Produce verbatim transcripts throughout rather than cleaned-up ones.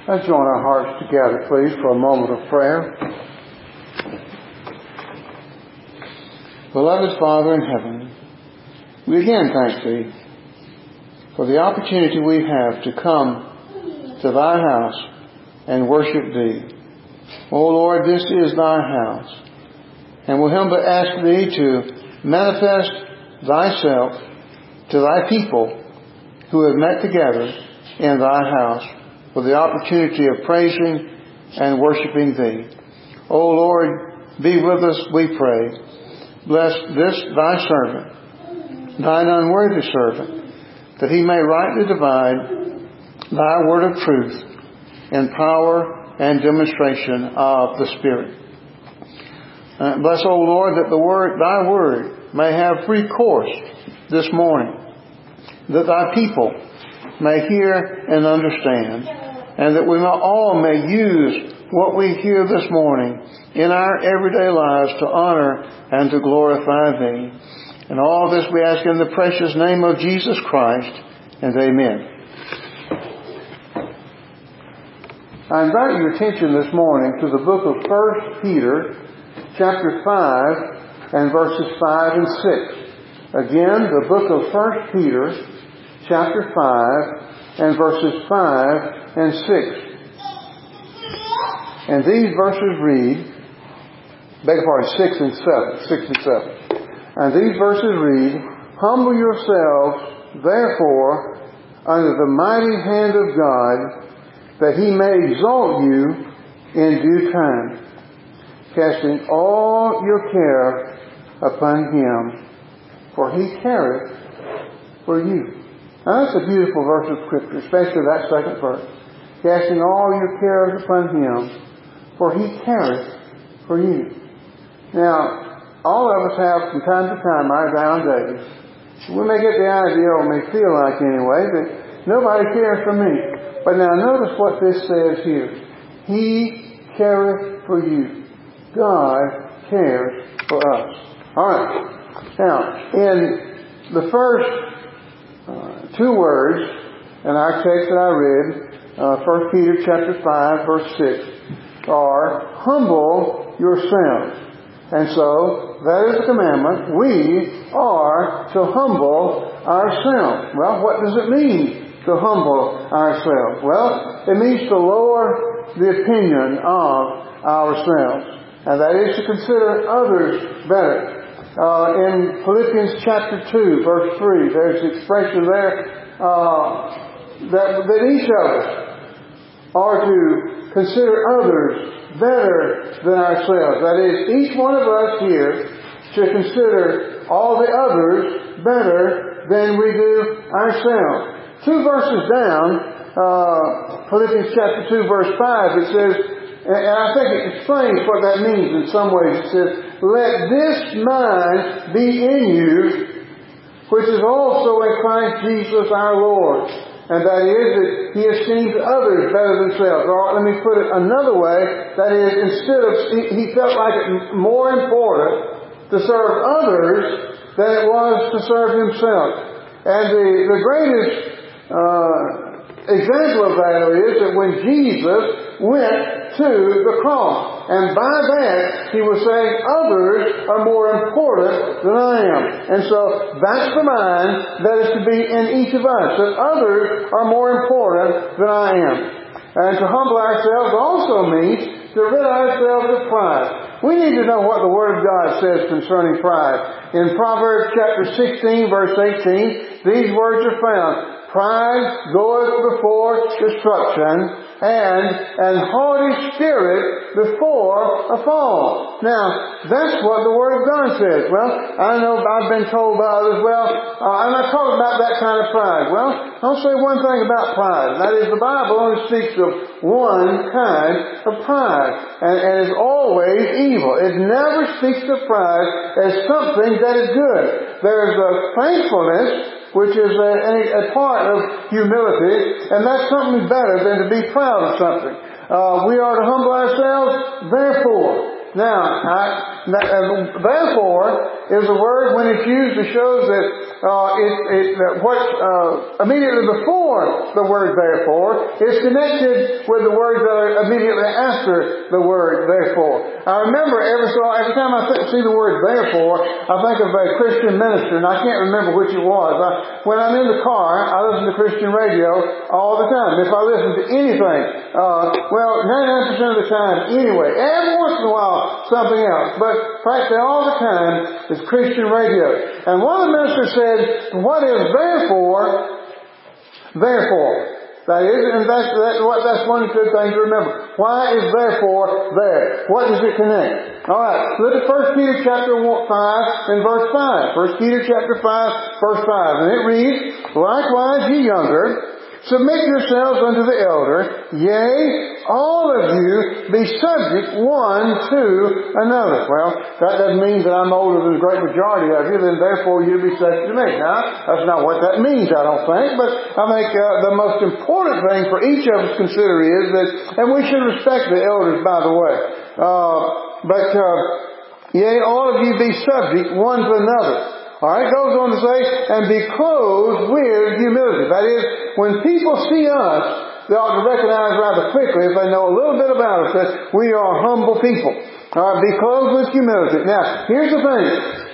Let's join our hearts together, please, for a moment of prayer. Beloved Father in heaven, we again thank Thee for the opportunity we have to come to Thy house and worship Thee. O Lord, this is Thy house, and we humbly ask Thee to manifest Thyself to Thy people who have met together in Thy house for the opportunity of praising and worshiping Thee. O Lord, be with us, we pray. Bless this Thy servant, Thine unworthy servant, that he may rightly divide Thy word of truth in power and demonstration of the Spirit. Uh, bless, O Lord, that the word, Thy word may have free course this morning, that Thy people may hear and understand, and that we all may use what we hear this morning in our everyday lives to honor and to glorify Thee. And all this we ask in the precious name of Jesus Christ, and amen. I invite your attention this morning to the book of First Peter, chapter five, and verses five and six. Again, the book of First Peter, chapter five, and verses five and six. And these verses read, beg your pardon, six and seven, six and seven. And these verses read, "Humble yourselves, therefore, under the mighty hand of God, that He may exalt you in due time, casting all your care upon Him, for He careth for you." Now that's a beautiful verse of Scripture, especially that second verse. Casting all your cares upon Him, for He careth for you. Now, all of us have from time to time our down days. We may get the idea, or may feel like anyway, that nobody cares for me. But now notice what this says here. He careth for you. God cares for us. Alright. Now, in the first uh, two words in our text that I read, uh, First Peter chapter five, verse six, are humble yourselves. And so, that is the commandment. We are to humble ourselves. Well, what does it mean to humble ourselves? Well, it means to lower the opinion of ourselves. And that is to consider others better. Uh, in Philippians chapter two, verse three, there's the expression there uh, that, that each of us are to consider others better than ourselves. That is, each one of us here should consider all the others better than we do ourselves. Two verses down, uh, Philippians chapter two, verse five, it says, and I think it explains what that means in some ways. It says, "Let this mind be in you, which is also in Christ Jesus our Lord." And that is that He esteems others better than himself. Or let me put it another way. That is, instead of, he felt like it more important to serve others than it was to serve himself. And the, the greatest uh, example of that is that when Jesus went to the cross. And by that, He was saying, others are more important than I am. And so, that's the mind that is to be in each of us. That others are more important than I am. And to humble ourselves also means to rid ourselves of pride. We need to know what the Word of God says concerning pride. In Proverbs chapter sixteen, verse eighteen, these words are found. "Pride goeth before destruction, and an haughty spirit before a fall." Now, that's what the Word of God says. Well, I know I've been told by others, well, uh, I'm not talking about that kind of pride. Well, I'll say one thing about pride. That is, the Bible only speaks of one kind of pride, and, and is always evil. It never speaks of pride as something that is good. There is a thankfulness, which is a, a, a part of humility, and that's something better than to be proud of something. Uh, we are to humble ourselves, therefore. Now, I, Therefore is a word when it's used that shows that uh, it, it, that what uh, immediately before the word therefore is connected with the words that are immediately after the word therefore. I remember every so every time I see the word therefore, I think of a Christian minister, and I can't remember which it was. I, when I'm in the car, I listen to Christian radio all the time. If I listen to anything, uh, well, ninety-nine percent of the time anyway. Every once in a while, something else. But practically all the time is Christian radio. And one of the ministers said, what is therefore? Therefore. That is, and that's, that, that's one good thing to remember. Why is therefore there? What does it connect? Alright, look at First Peter chapter five and verse five. First Peter chapter five, verse five. And it reads, likewise ye younger, submit yourselves unto the elder, yea, all of you be subject one to another. Well, that doesn't mean that I'm older than the great majority of you, then therefore you be subject to me. Now, that's not what that means, I don't think, but I think uh, the most important thing for each of us to consider is that, and we should respect the elders, by the way, uh, but, uh, yea, all of you be subject one to another. Alright, it goes on to say, and be clothed with humility. That is, when people see us, they ought to recognize rather quickly, if they know a little bit about us, that we are humble people. Alright, be clothed with humility. Now, here's the thing.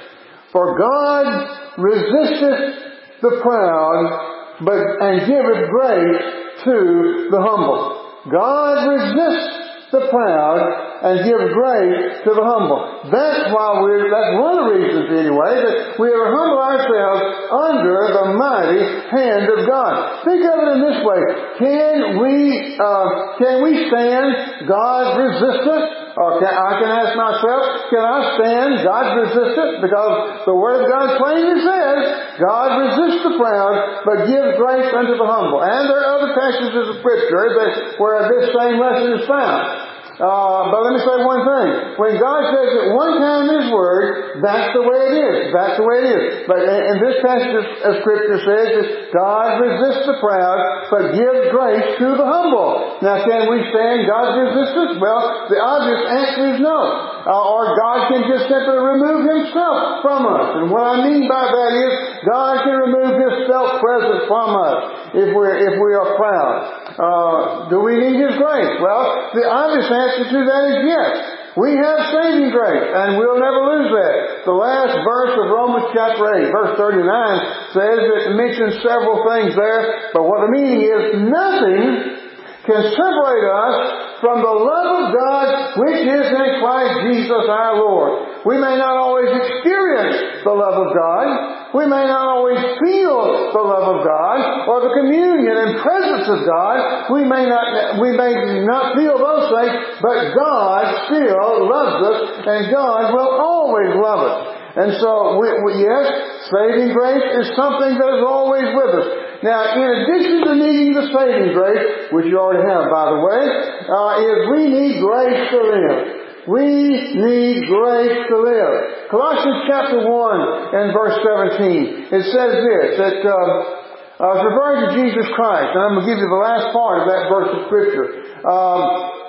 For God resisteth the proud, but and giveth grace to the humble. God resists the proud and give grace to the humble. That's why we're, that's one of the reasons anyway, that we are to humble ourselves under the mighty hand of God. Think of it in this way. Can we, uh, can we stand God's resistance? Or can, I can ask myself, can I stand God's resistance? Because the Word of God plainly says, God resists the proud, but gives grace unto the humble. And there are other passages of Scripture that, where this same lesson is found. Uh, but let me say one thing. When God says it one time in His Word, that's the way it is. That's the way it is. But in this passage of Scripture says that God resists the proud, but gives grace to the humble. Now, can we stand God's resistance? Well, the obvious answer is no. Uh, or God can just simply remove Himself from us. And what I mean by that is, God can remove His self-presence from us if we're, if we are proud. Uh, do we need His grace? Well, the obvious answer to that is yes. We have saving grace, and we'll never lose that. The last verse of Romans chapter eight, verse thirty-nine, says that it mentions several things there, but what the meaning is, nothing can separate us from the love of God which is in Christ Jesus our Lord. We may not always experience the love of God. We may not always feel the love of God or the communion and presence of God. We may not, we may not feel those things, but God still loves us, and God will always love us. And so, we, we, yes, saving grace is something that is always with us. Now, in addition to needing the saving grace, which you already have, by the way, uh, is we need grace to live. We need grace to live. Colossians chapter one and verse seventeen, it says this, that uh, uh, it's referring to Jesus Christ, and I'm going to give you the last part of that verse of Scripture. Um,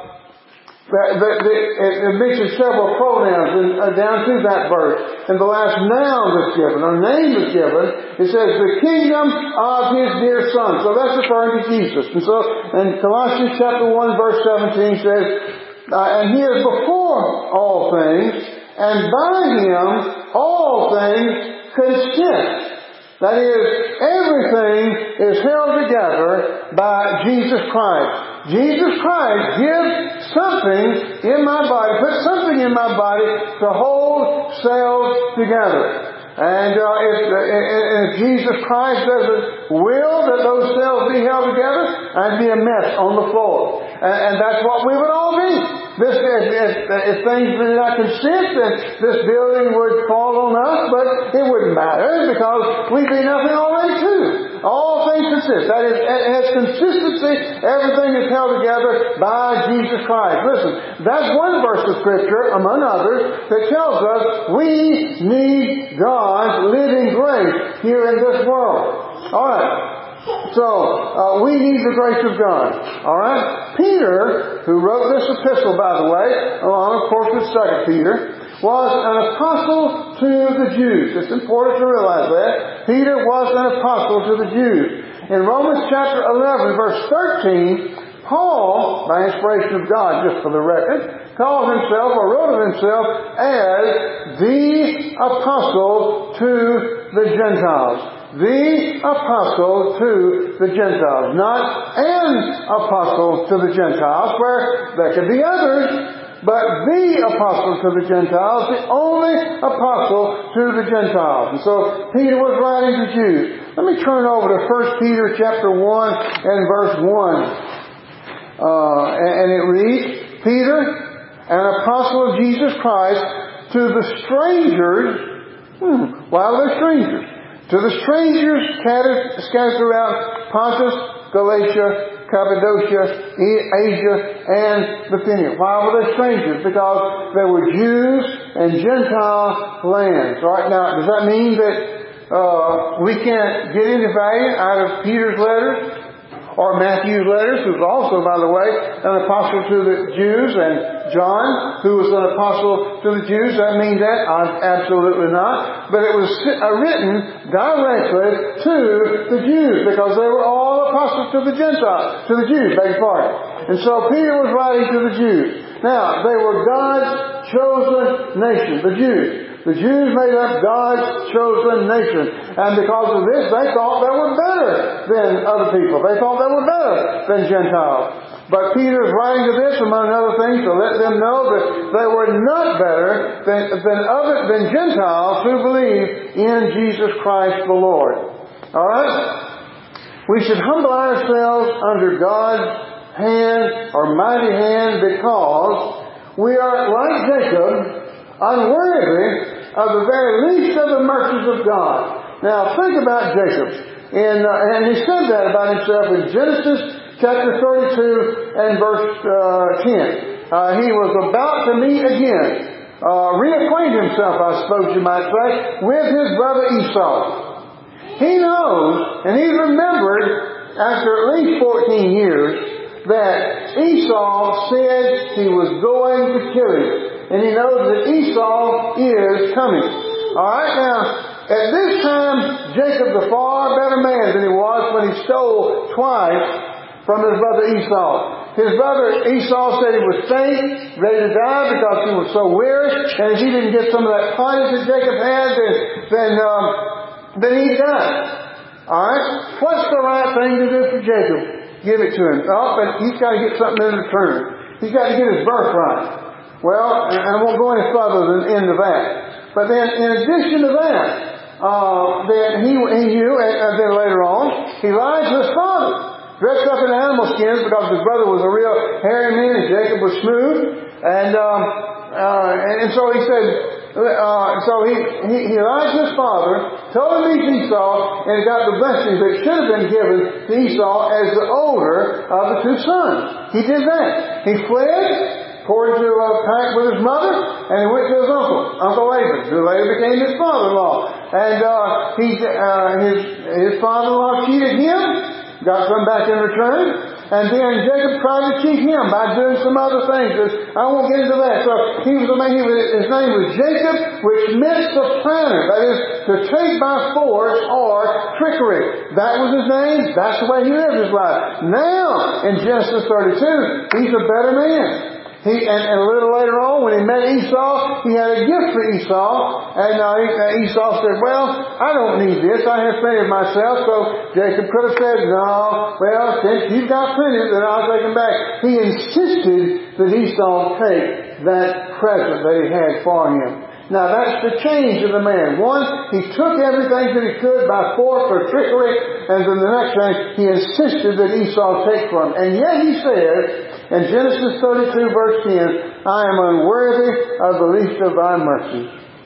That, that, that, it mentions several pronouns in, uh, down to that verse. And the last noun that's given, or name that's given, it says the kingdom of His dear Son. So that's referring to Jesus. And so, in Colossians chapter one verse seventeen says, uh, and He is before all things, and by Him all things consist. That is, everything is held together by Jesus Christ. Jesus Christ gives something in my body, puts something in my body to hold cells together. And uh, if, if Jesus Christ doesn't will that those cells be held together, I'd be a mess on the floor. And, and that's what we would all be. This, if, if, if things did not consist, then this building would fall on us, but it wouldn't matter because we'd be nothing already too. All things consist. That is, it has consistency. Everything is held together by Jesus Christ. Listen, that's one verse of Scripture, among others, that tells us we need God's living grace here in this world. Alright. So, uh, we need the grace of God. Alright? Peter, who wrote this epistle, by the way, along, of course, with Second Peter, was an apostle to the Jews. It's important to realize that. Peter was an apostle to the Jews. In Romans chapter eleven, verse thirteen, Paul, by inspiration of God, just for the record, called himself, or wrote of himself, as the apostle to the Gentiles. The apostle to the Gentiles. Not an apostle to the Gentiles, where there could be others, but the apostle to the Gentiles, the only apostle to the Gentiles. And so Peter was writing to Jews. Let me turn over to First Peter chapter one and verse one. Uh, and it reads, Peter, an apostle of Jesus Christ, to the strangers, hmm, while they're strangers, to the strangers scattered, scattered throughout Pontus, Galatia, Cappadocia, Asia, and Bithynia. Why were they strangers? Because they were Jews and Gentile lands. All right, now, does that mean that uh, we can't get any value out of Peter's letters? Or Matthew's letters, who was also, by the way, an apostle to the Jews, and John, who was an apostle to the Jews. Does that mean that? Absolutely not. But it was written directly to the Jews, because they were all apostles to the Gentiles, to the Jews, beg your pardon. And so Peter was writing to the Jews. Now, they were God's chosen nation, the Jews. The Jews made up God's chosen nation. And because of this, they thought they were better than other people. They thought they were better than Gentiles. But Peter is writing to this, among other things, to let them know that they were not better than, than, other, than Gentiles who believe in Jesus Christ the Lord. Alright? We should humble ourselves under God's hand, or mighty hand, because we are, like Jacob, unworthy of the very least of the mercies of God. Now, think about Jacob. In, uh, and he said that about himself in Genesis chapter thirty-two and verse uh, ten. Uh, he was about to meet again, uh, reacquaint himself, I suppose you might say, with his brother Esau. He knows, and he remembered, after at least fourteen years, that Esau said he was going to kill him. And he knows that Esau is coming. Alright, now, at this time, Jacob was a far better man than he was when he stole twice from his brother Esau. His brother Esau said he was faint, ready to die because he was so weary, and if he didn't get some of that pottage that Jacob had, then, then, um, then he'd die. Alright? What's the right thing to do for Jacob? Give it to him. Oh, but he's got to get something in return. He's got to get his birthright. Well, I won't go any further than into that. But then, in addition to that, uh, then he, he knew, and then later on, he lied to his father, dressed up in animal skins because his brother was a real hairy man and Jacob was smooth. And um, uh, and so he said, uh, so he, he he lied to his father, told him he's Esau, and he got the blessings that should have been given to Esau as the older of the two sons. He did that. He fled, according to a pact with his mother, and he went to his uncle, Uncle Laban, who later became his father-in-law. And uh, he, uh, his his father-in-law cheated him, got some back in return, and then Jacob tried to cheat him by doing some other things. I won't get into that. So he was a man. He was, his name was Jacob, which meant supplanter. That is, to take by force or trickery. That was his name. That's the way he lived his life. Now, in Genesis thirty-two, he's a better man. He, and, and a little later on, when he met Esau, he had a gift for Esau. And uh, Esau said, well, I don't need this. I have plenty of myself. So Jacob could have said, no, well, since you've got plenty, then I'll take them back. He insisted that Esau take that present that he had for him. Now that's the change of the man. One, he took everything that he could by force or trickery, and then the next thing, he insisted that Esau take from him. And yet he says, in Genesis thirty-two verse ten, I am unworthy of the least of thy mercies.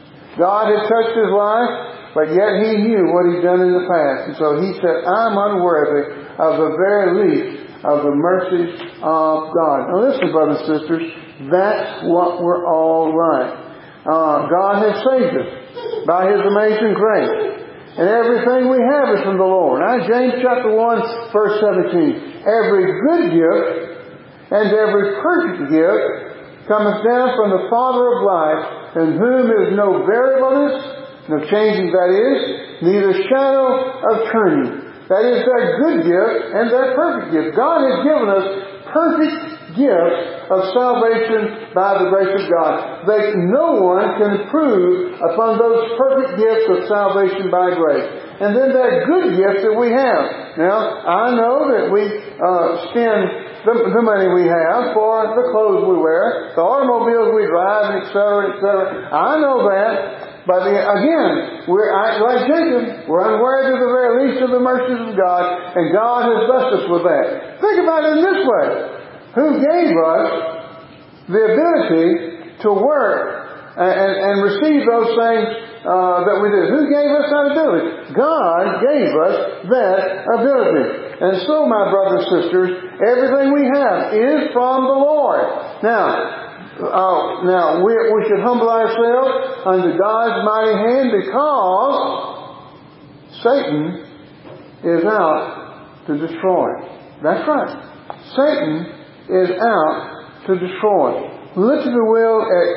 God had touched his life, but yet he knew what he'd done in the past. And so he said, I'm unworthy of the very least of the mercies of God. Now listen, brothers and sisters, that's what we're all like. Uh, God has saved us by His amazing grace. And everything we have is from the Lord. Now, James chapter one, verse seventeen. Every good gift and every perfect gift cometh down from the Father of lights, in whom is no variableness, no changing that is, neither shadow of turning. That is their good gift and their perfect gift. God has given us perfect gifts of salvation by the grace of God. That no one can improve upon those perfect gifts of salvation by grace. And then there are good gifts that we have. Now, I know that we uh, spend the, the money we have for the clothes we wear, the automobiles we drive, et cetera, et cetera. I know that. But again, we're like Jacob, we're unaware to the very least of the mercies of God, and God has blessed us with that. Think about it in this way. Who gave us the ability to work and, and, and receive those things uh, that we do? Who gave us that ability? God gave us that ability. And so, my brothers and sisters, everything we have is from the Lord. Now, Uh, now, we, we should humble ourselves under God's mighty hand because Satan is out to destroy. That's right. Satan is out to destroy. Look, if you will, at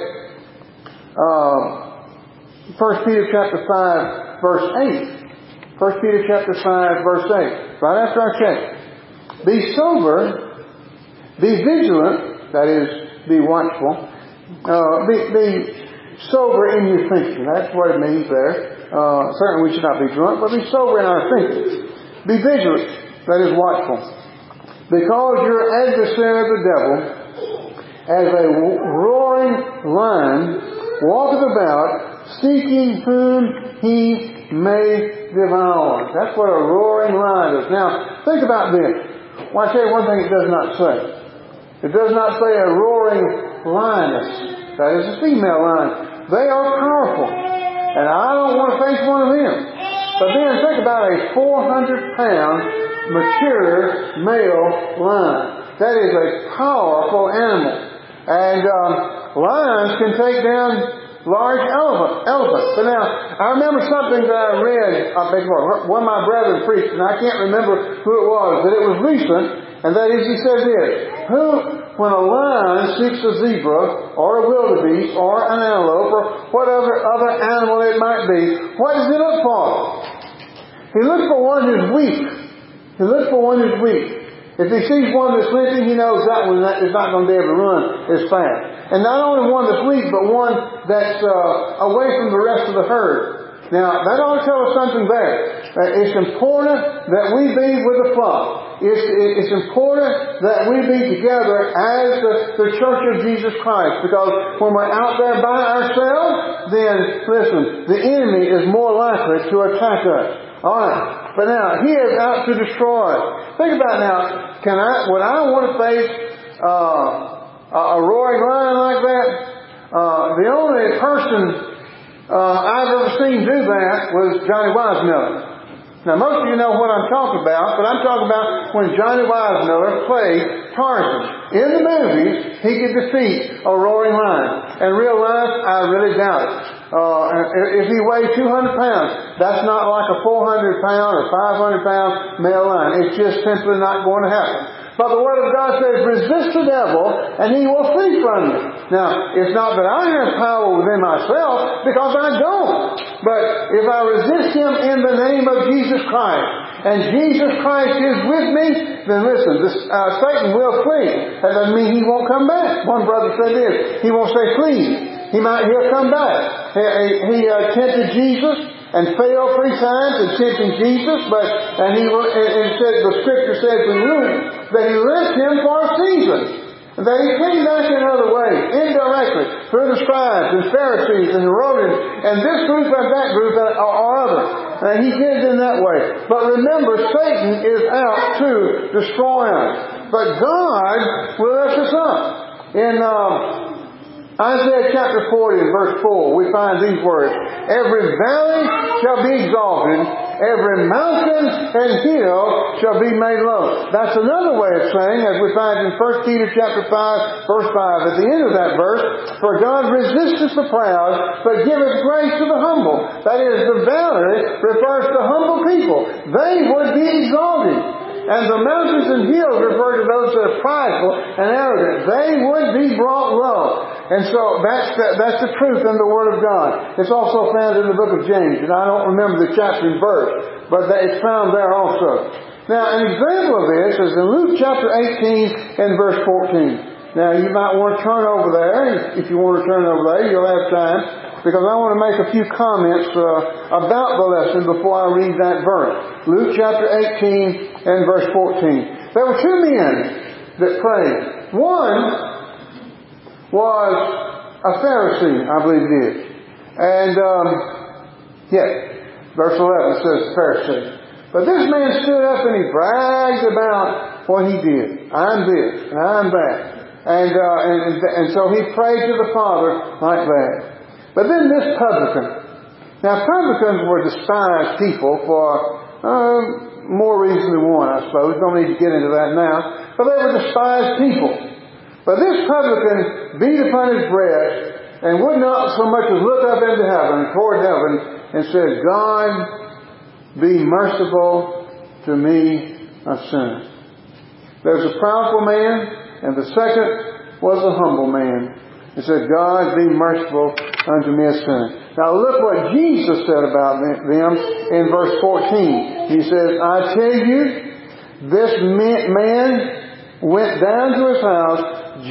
uh, First Peter chapter five, verse eight. First Peter chapter five, verse eight. Right after our text. Be sober, be vigilant, that is, be watchful. Uh, be, be sober in your thinking. That's what it means there. Uh, certainly we should not be drunk, but be sober in our thinking. Be vigilant. That is watchful. Because your adversary the devil, as a roaring lion, walketh about, seeking whom he may devour. That's what a roaring lion is. Now, think about this. Well, I'll tell you one thing it does not say. It does not say a roaring lioness. That is a female lion. They are powerful. And I don't want to face one of them. But then think about a four hundred pound mature male lion. That is a powerful animal. And um, lions can take down large elephant, elephants. But now, I remember something that I read, I beg your pardon, one of my brethren preached, and I can't remember who it was, but it was recent, and that is, he said this: Who, when a lion seeks a zebra, or a wildebeest, or an antelope, or whatever other animal it might be, what does he look for? He looks for one who's weak. He looks for one who's weak. If he sees one that's limping, he knows that one is not going to be able to run as fast. And not only one that's weak, but one that's uh, away from the rest of the herd. Now, that ought to tell us something there. Uh, it's important that we be with the flock. It's, it's important that we be together as the, the Church of Jesus Christ. Because when we're out there by ourselves, then, listen, the enemy is more likely to attack us. Alright. But now, he is out to destroy. Think about now, can I, would I want to face uh, a roaring lion like that? Uh, the only person uh, I've ever seen do that was Johnny Weissmuller. Now, most of you know what I'm talking about, but I'm talking about when Johnny Weissmuller played Tarzan. In the movies, he could defeat a roaring lion. In real life, I really doubt it. Uh, if he weighed two hundred pounds, that's not like a four hundred pound or five hundred pound male lion. It's just simply not going to happen. But the Word of God says, resist the devil, and he will flee from you. Now, it's not that I have power within myself, because I don't. But if I resist him in the name of Jesus Christ, and Jesus Christ is with me, then listen, this, uh, Satan will flee. That doesn't mean he won't come back. One brother said this, he won't say flee. He might, he'll come back. He, he uh, tempted Jesus and failed three times in tempting Jesus, but, and he, and, and said, the Scripture says in Luke, that he left him for a season. And that he came back another way, indirectly, through the scribes and Pharisees and Herodians, and this group and that group or, or other. And he did it in that way. But remember, Satan is out to destroy us. But God will lift us up. In um, Isaiah chapter forty and verse four, we find these words: Every valley shall be exalted, every mountain and hill shall be made low. That's another way of saying, as we find in First Peter chapter five, verse five, at the end of that verse, for God resisteth the proud, but giveth grace to the humble. That is, the valley refers to humble people. They would be exalted. And the mountains and hills refer to those that are prideful and arrogant, they would be brought low. And so that's the, that's the truth in the Word of God. It's also found in the book of James, and I don't remember the chapter and verse, but it's found there also. Now, an example of this is in Luke chapter eighteen and verse fourteen. Now, you might want to turn over there. If you want to turn over there, you'll have time, because I want to make a few comments uh, about the lesson before I read that verse. Luke chapter eighteen and verse fourteen. There were two men that prayed. One was a Pharisee, I believe it is. And, um, yeah, verse eleven says Pharisee. But this man stood up and he bragged about what he did. I'm this, and I'm that. And, uh, and, and so he prayed to the Father like that. But then this publican. Now, publicans were despised people for uh, more reasons than one, I suppose. Don't need to get into that now. But they were despised people. But this publican beat upon his breast and would not so much as look up into heaven, toward heaven, and said, God, be merciful to me, a sinner. There's a proudful man, and the second was a humble man. He said, God, be merciful unto me, a sinner. Now look what Jesus said about them in verse fourteen. He says, I tell you, this man went down to his house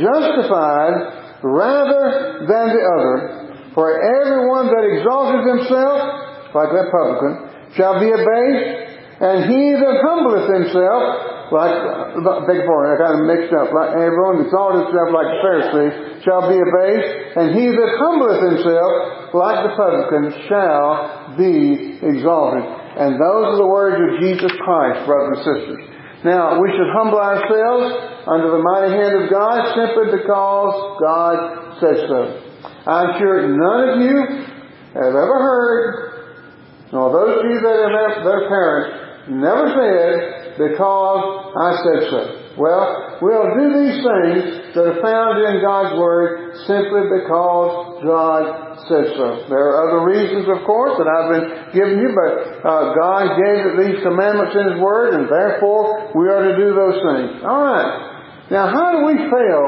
justified rather than the other. For everyone that exalteth himself, like that publican, shall be abased, and he that humbleth himself, like, uh, beg your pardon, I got them mixed up. Like everyone exalted himself like the Pharisee shall be abased, and he that humbleth himself like the publican shall be exalted. And those are the words of Jesus Christ, brothers and sisters. Now, we should humble ourselves under the mighty hand of God simply because God says so. I'm sure none of you have ever heard, nor those of you that are their parents never said, because I said so. Well, we'll do these things that are found in God's Word simply because God said so. There are other reasons, of course, that I've been giving you, but uh, God gave these commandments in His Word, and therefore we are to do those things. All right. Now, how do we fail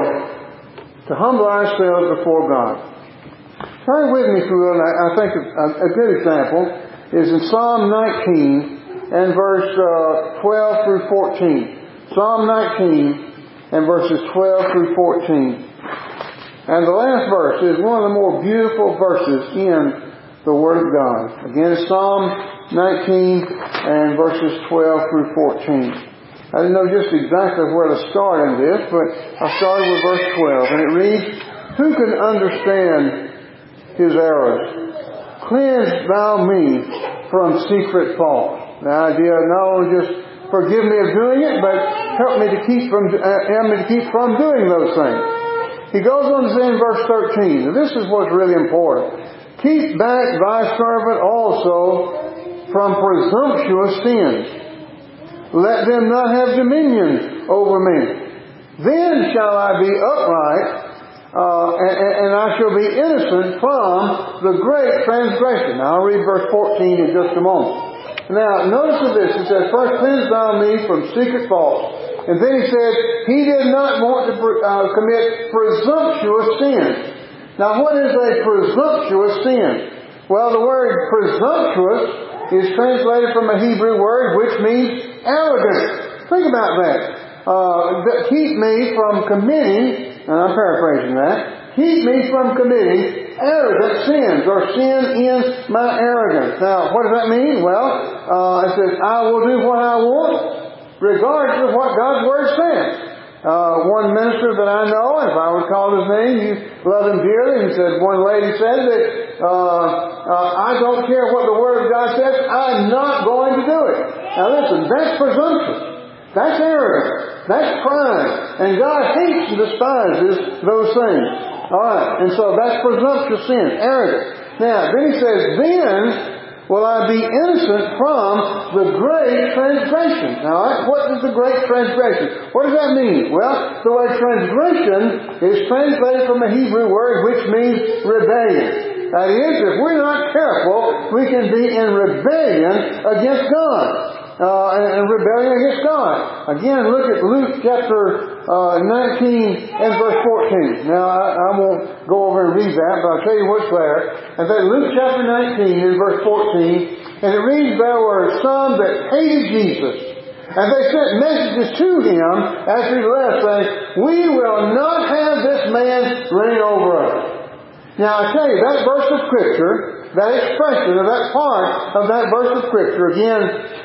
to humble ourselves before God? Turn with me through, and I think a, a good example is in Psalm nineteen, and verse uh, twelve through fourteen. Psalm nineteen and verses twelve through fourteen. And the last verse is one of the more beautiful verses in the Word of God. Again, it's Psalm nineteen and verses twelve through fourteen. I didn't know just exactly where to start in this, but I started with verse twelve. And it reads, Who can understand his errors? Cleanse thou me from secret faults. The idea not only just forgive me of doing it, but help me to keep from, uh, help me to keep from doing those things. He goes on to say in verse thirteen, and this is what's really important. Keep back thy servant also from presumptuous sins. Let them not have dominion over me. Then shall I be upright, uh, and, and I shall be innocent from the great transgression. Now I'll read verse fourteen in just a moment. Now, notice of this. It says, First cleanse thou me from secret faults. And then he said, he did not want to uh, commit presumptuous sins. Now, what is a presumptuous sin? Well, the word presumptuous is translated from a Hebrew word which means arrogant. Think about that. Uh, that keep me from committing, and I'm paraphrasing that, keep me from committing arrogant sins, or sin in my arrogance. Now, what does that mean? Well, uh, it says, I will do what I want, regardless of what God's Word says. Uh, one minister that I know, and if I would call his name, you love him dearly, he said, one lady said that, uh, uh, I don't care what the Word of God says, I'm not going to do it. Now listen, that's presumptuous. That's arrogant. That's pride. And God hates and despises those things. Alright, and so that's presumptuous sin, arrogant. Now, then he says, then will I be innocent from the great transgression. Now, what is the great transgression? What does that mean? Well, the word transgression is translated from a Hebrew word which means rebellion. That is, if we're not careful, we can be in rebellion against God. Uh, and, and rebellion against God. Again, look at Luke chapter uh, nineteen and verse fourteen. Now, I, I won't go over and read that, but I'll tell you what's there. And then Luke chapter nineteen and verse fourteen, and it reads, there were some that hated Jesus. And they sent messages to him as he left, saying, we will not have this man reign over us. Now, I tell you, that verse of Scripture, that expression of that part of that verse of Scripture, again,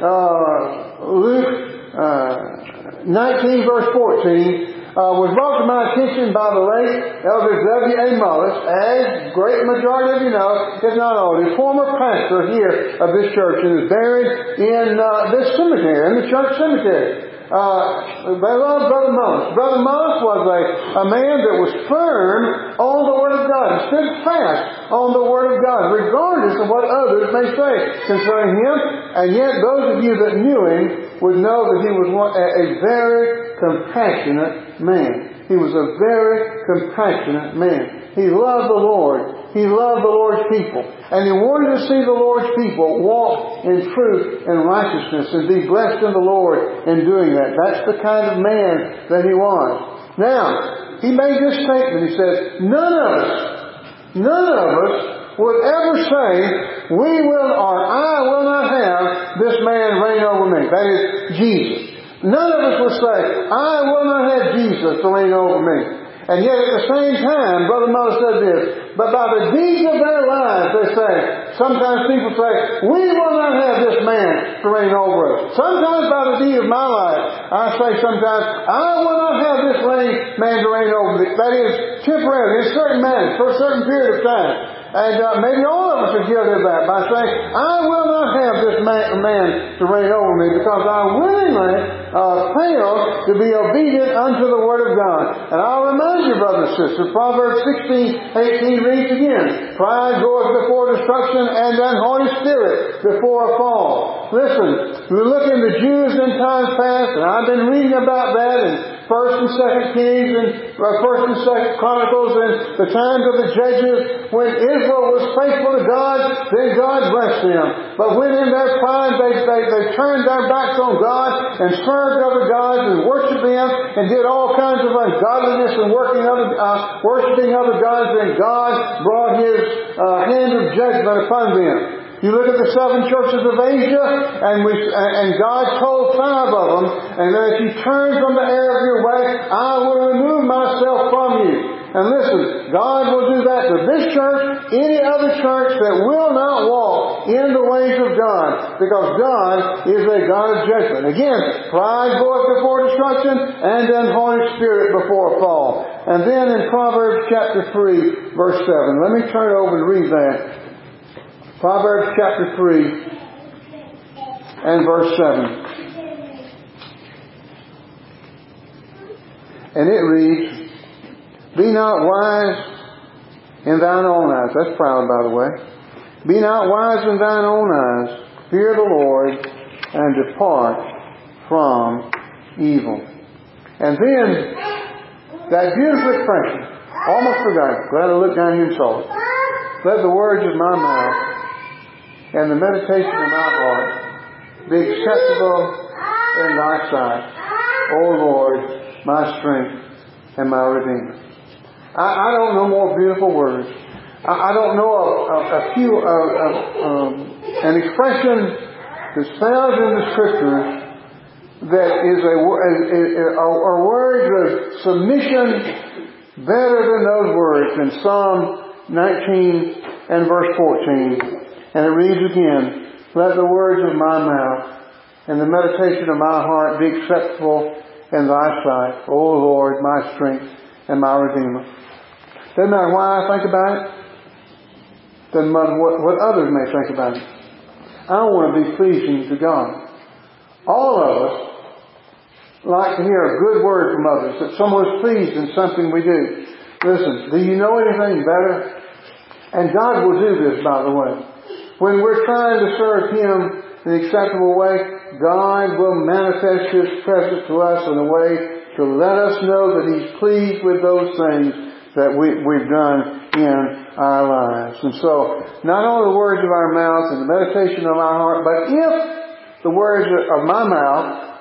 uh, Luke uh, nineteen verse fourteen, uh, was brought to my attention by the late Elder W A Mullis, as great majority of you know, if not all, the former pastor here of this church, and is buried in uh, this cemetery, in the church cemetery. Uh, they loved Brother Mullis. Brother Mullis was a, a man that was firm on the Word of God, and stood fast on the Word of God, regardless of what others may say concerning him. And yet those of you that knew him would know that he was one, a, a very compassionate man. He was a very compassionate man. He loved the Lord. He loved the Lord's people. And he wanted to see the Lord's people walk in truth and righteousness and be blessed in the Lord in doing that. That's the kind of man that he was. Now, he made this statement. He said, none of us, none of us would ever say, we will or I will not have this man reign over me. That is Jesus. None of us would say, I will not have Jesus to reign over me. And yet at the same time, Brother Mullis said this, but by the deeds of their lives, they say, sometimes people say, we will not have this man to reign over us. Sometimes by the deed of my life, I say sometimes, I will not have this man to reign over me. That is temporary, in certain matters, for a certain period of time. And uh, maybe all of us are guilty of that by saying, I will not have this man, man to reign over me because I willingly uh, fail to be obedient unto the Word of God. And I'll remind you, brothers and sisters, Proverbs sixteen eighteen reads again, pride goeth before destruction and an haughty spirit before a fall. Listen, we look in the Jews in times past, and I've been reading about that in First and Second Kings and uh, First and Second Chronicles and the times of the Judges. When Israel was faithful to God, then God blessed them. But when in their pride they, they, they turned their backs on God and served other gods and worshipped them and did all kinds of ungodliness and working other, uh, worshiping other gods, then God brought His uh, hand of judgment upon them. You look at the seven churches of Asia, and we and God told five of them, and that if you turn from the error of your way, I will remove myself from you. And listen, God will do that to this church, any other church that will not walk in the ways of God, because God is a God of judgment. Again, pride goeth before destruction, and an haughty spirit before a fall. And then in Proverbs chapter three, verse seven, let me turn over and read that. Proverbs chapter three and verse seven. And it reads, be not wise in thine own eyes. That's proud, by the way. Be not wise in thine own eyes. Fear the Lord and depart from evil. And then, that beautiful expression, almost forgot. Glad I looked down here and saw it. Let the words of my mouth and the meditation of my heart be acceptable in thy sight, O Lord, my strength and my Redeemer. I, I don't know more beautiful words. I, I don't know a, a, a few, a, a, um, an expression that's found in the Scriptures that is a, a, a, a words of submission better than those words in Psalm nineteen and verse fourteen. And it reads again, let the words of my mouth and the meditation of my heart be acceptable in thy sight, O Lord, my strength and my Redeemer. Doesn't matter why I think about it. Doesn't matter what, what others may think about it. I want to be pleasing to God. All of us like to hear a good word from others, that someone's pleased in something we do. Listen, do you know anything better? And God will do this, by the way. When we're trying to serve Him in an acceptable way, God will manifest His presence to us in a way to let us know that He's pleased with those things that we, we've done in our lives. And so, not only the words of our mouth and the meditation of our heart, but if the words of my mouth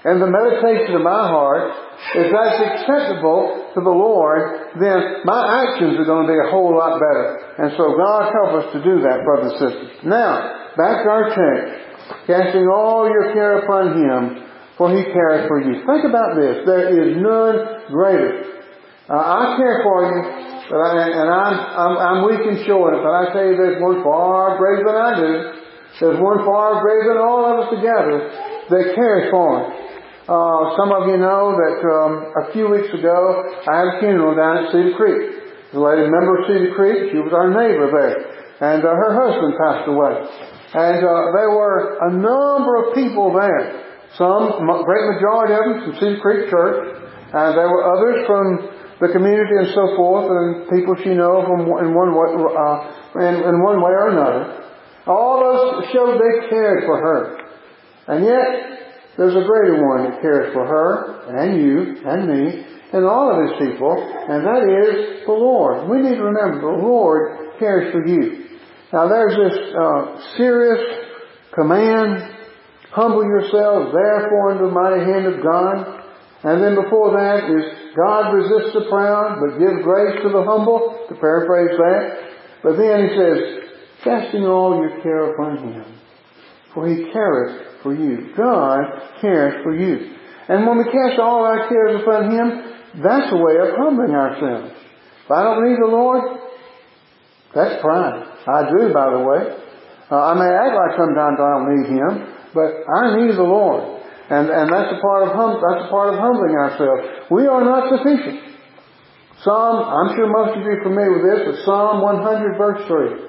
and the meditation of my heart, if that's acceptable to the Lord, then my actions are going to be a whole lot better. And so God help us to do that, brothers and sisters. Now, back to our text. Casting all your care upon Him, for He careth for you. Think about this. There is none greater. Uh, I care for you, but I, and I'm, I'm, I'm weak and short, but I tell you there's one far greater than I do. There's one far greater than all of us together that cares for us. Uh, some of you know that um, a few weeks ago I had a funeral down at Cedar Creek. The lady, member of Cedar Creek, she was our neighbor there. And uh, her husband passed away. And uh, there were a number of people there. Some, great majority of them from Cedar Creek Church. And there were others from the community and so forth, and people she knows from in one way, uh, in, in one way or another. All those showed they cared for her. And yet, there's a greater one that cares for her, and you, and me, and all of His people, and that is the Lord. We need to remember, the Lord cares for you. Now there's this uh, serious command, humble yourselves therefore under the mighty hand of God. And then before that is, God resists the proud, but give grace to the humble, to paraphrase that. But then He says, casting all your care upon Him, for He careth for you. God cares for you. And when we cast all our cares upon Him, that's a way of humbling ourselves. If I don't need the Lord, that's pride. I do, by the way. Uh, I may act like sometimes I don't need Him, but I need the Lord. And, and that's a part of hum, that's a part of humbling ourselves. We are not sufficient. Psalm, I'm sure most of you are familiar with this, but Psalm one hundred verse three.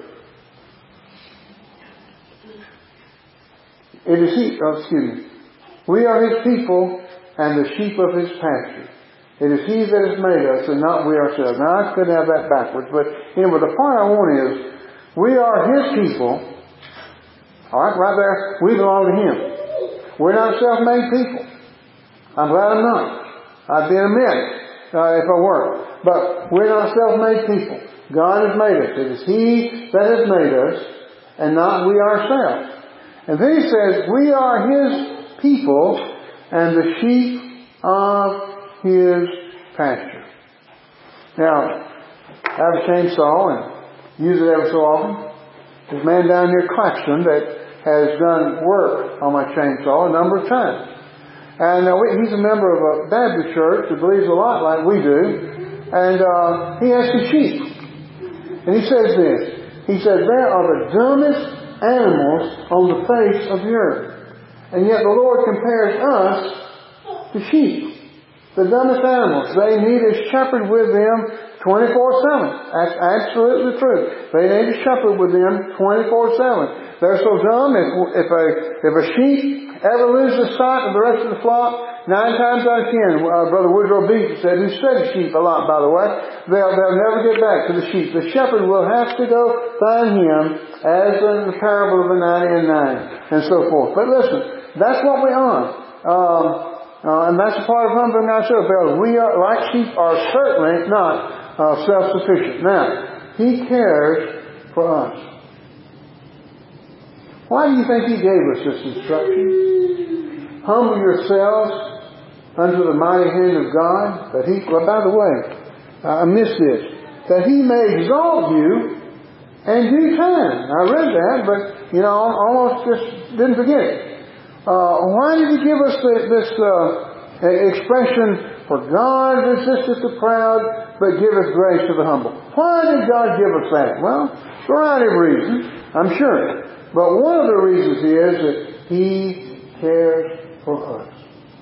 It is He, oh, excuse me. We are His people and the sheep of His pasture. It is He that has made us and not we ourselves. Now I could have that backwards, but anyway, the point I want is, we are His people. Alright, right there, we belong to Him. We're not self-made people. I'm glad I'm not. I'd be a mess uh, if I were. But we're not self-made people. God has made us. It is He that has made us and not we ourselves. And then He says, we are His people and the sheep of His pasture. Now, I have a chainsaw and use it ever so often. There's a man down near Claxton that has done work on my chainsaw a number of times. And uh, he's a member of a Baptist church that believes a lot like we do. And uh, he has some sheep. And he says this. He says, there are the dumbest animals on the face of the earth. And yet the Lord compares us to sheep. The dumbest animals. They need a shepherd with them twenty-four seven. That's absolutely true. They need a shepherd with them twenty-four seven. They're so dumb, if, if a if a sheep ever loses sight of the rest of the flock, nine times out of ten, uh, Brother Woodrow Beach said, who studied sheep a lot, by the way, they'll, they'll never get back to the sheep. The shepherd will have to go find him, as in the parable of the ninety and nine, and so forth. But listen, that's what we are. Um, uh, and that's a part of humbling ourselves, because we are, like sheep, are certainly not uh, self-sufficient. Now, He cares for us. Why do you think He gave us this instruction? Humble yourselves under the mighty hand of God, that He, well, by the way, I missed this, that He may exalt you in due time. I read that, but, you know, almost just didn't forget it. Uh, why did He give us the, this uh, expression, for God resisteth the proud, but giveth grace to the humble? Why did God give us that? Well, a variety of reasons, I'm sure. But one of the reasons is that He cares for us.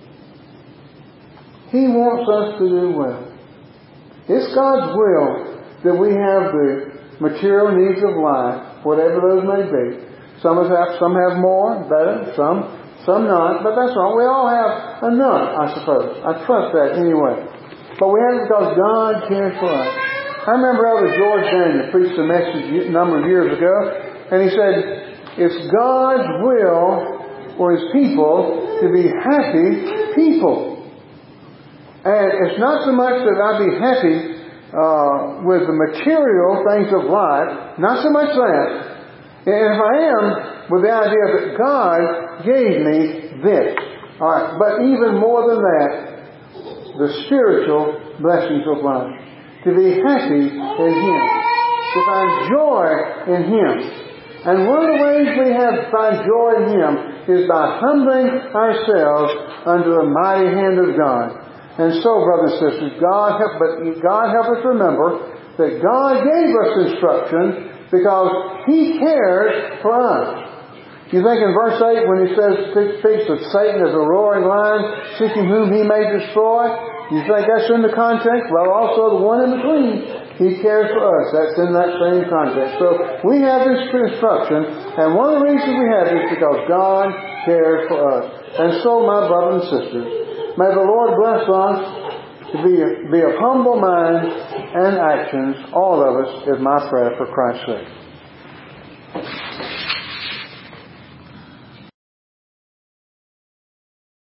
He wants us to do well. It's God's will that we have the material needs of life, whatever those may be. Some have, some have more, better, some, some not, but that's all. We all have enough, I suppose. I trust that anyway. But we have it because God cares for us. I remember Elder George Daniel preached a message a number of years ago, and he said, it's God's will for His people to be happy people. And it's not so much that I be happy uh, with the material things of life, not so much that. And if I am, with the idea that God gave me this. All right, but even more than that, the spiritual blessings of life. To be happy in Him. To find joy in Him. And one of the ways we have to find joy in Him is by humbling ourselves under the mighty hand of God. And so, brothers and sisters, God help, but God help us remember that God gave us instruction because He cares for us. You think in verse eight when He says, speaks of Satan as a roaring lion, seeking whom He may destroy, you think that's in the context? Well, also the one in between. He cares for us. That's in that same context. So we have this instruction, and one of the reasons we have it is because God cares for us. And so, my brothers and sisters, may the Lord bless us to be, be of humble mind and actions, all of us, is my prayer for Christ's sake.